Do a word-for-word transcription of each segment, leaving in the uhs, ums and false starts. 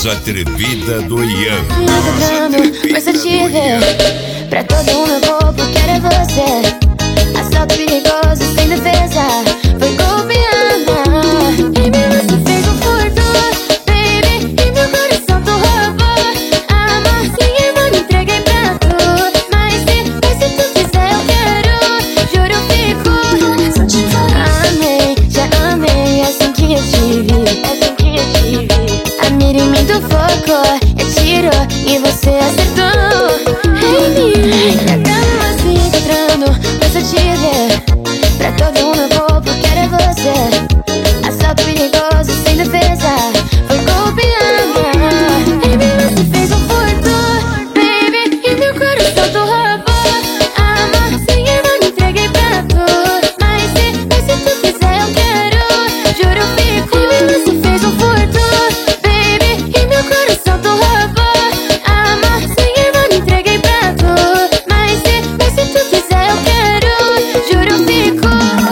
Cross Atrevida do Ian. Versatível, pra todo o meu corpo quero é você. Assalto perigoso sem defesa, foi golpeada. E me você fez um furto, baby, e meu coração tu roubou. Amor, sim, irmão, me entreguei pra tu. Mas se, mas se tu quiser eu quero, juro eu fico. Amei, já amei, é assim que eu te vi, é assim que eu te vi. A mira em mim tu focou, eu tiro e você acertou. Em mim, na cama se encontrando, versatível, pra todo o meu corpo quero é você. Assalto perigoso sem defesa, foi golpeada. Em mim você fez um furto, baby, e meu coração tu roubou. Amor, sem irmão, me entreguei pra tu. Mas se, mas se tu quiser eu quero, juro eu fico. Em mim você fez um furto, baby, e meu coração tu roubou. Amor, sem irmão, me entreguei pra tu. Mas se, mas se tu quiser eu quero, juro eu fico.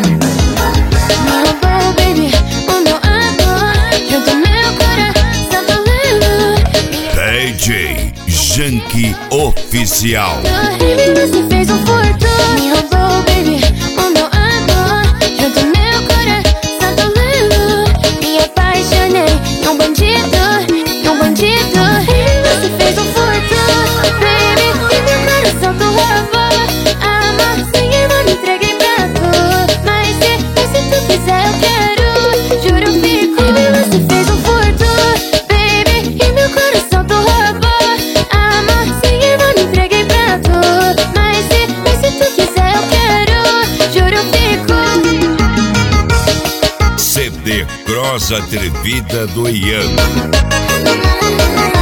Me roubou, baby, o meu amor, junto ao meu coração tu levou. D J Junkie Oficial. Em mim você fez um furto, me roubou, baby, o meu amor, junto ao meu coração tu levou. Me apaixonei num bandido, num bandido. Em mim você fez um furto, baby, e meu coração tu roubou. Amor, sem irmão, me entreguei pra tu. Mas se, mas se tu quiser eu quero, juro eu fico. Em mim você fez um furto, baby, e meu coração tu roubou. Amor, sem irmão, me entreguei pra tu. Mas se, mas se tu quiser eu quero, juro eu fico. C D Cross Atrevida do Ian.